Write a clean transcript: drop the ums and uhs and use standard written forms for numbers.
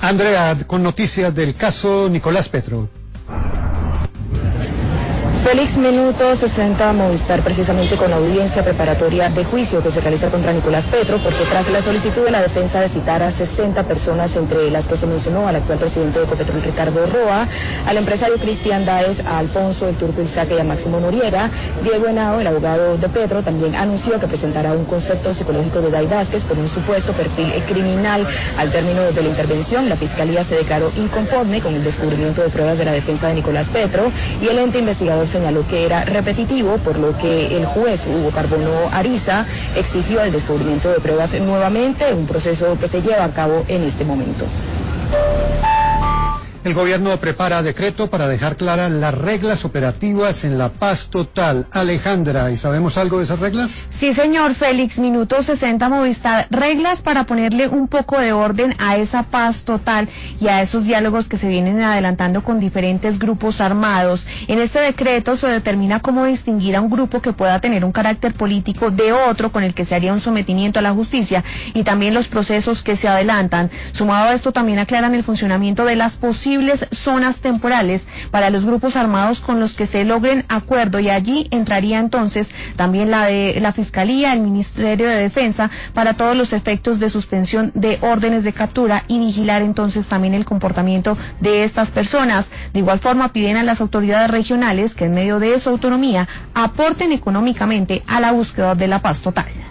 Andrea, con noticias del caso Nicolás Petro. Félix, minuto 60, Movistar, precisamente con la audiencia preparatoria de juicio que se realiza contra Nicolás Petro, porque tras la solicitud de la defensa de citar a 60 personas, entre las que se mencionó al actual presidente de Ecopetrol, Ricardo Roa, al empresario Cristian Daes, a Alfonso, el Turco Ilzaque y a Máximo Noriega, Diego Henao, el abogado de Petro, también anunció que presentará un concepto psicológico de Day Vázquez por un supuesto perfil criminal. Al término de la intervención, la Fiscalía se declaró inconforme con el descubrimiento de pruebas de la defensa de Nicolás Petro y el ente investigador señaló que era repetitivo, por lo que el juez Hugo Carbono Ariza exigió el descubrimiento de pruebas nuevamente, un proceso que se lleva a cabo en este momento. El gobierno prepara decreto para dejar claras las reglas operativas en la paz total. Alejandra, ¿y sabemos algo de esas reglas? Sí, señor Félix, minuto 60 Movistar, reglas para ponerle un poco de orden a esa paz total y a esos diálogos que se vienen adelantando con diferentes grupos armados. En este decreto se determina cómo distinguir a un grupo que pueda tener un carácter político de otro con el que se haría un sometimiento a la justicia y también los procesos que se adelantan. Sumado a esto, también aclaran el funcionamiento de las posibles zonas temporales para los grupos armados con los que se logren acuerdo, y allí entraría entonces también la de la Fiscalía, el Ministerio de Defensa, para todos los efectos de suspensión de órdenes de captura y vigilar entonces también el comportamiento de estas personas. De igual forma, piden a las autoridades regionales que en medio de su autonomía aporten económicamente a la búsqueda de la paz total.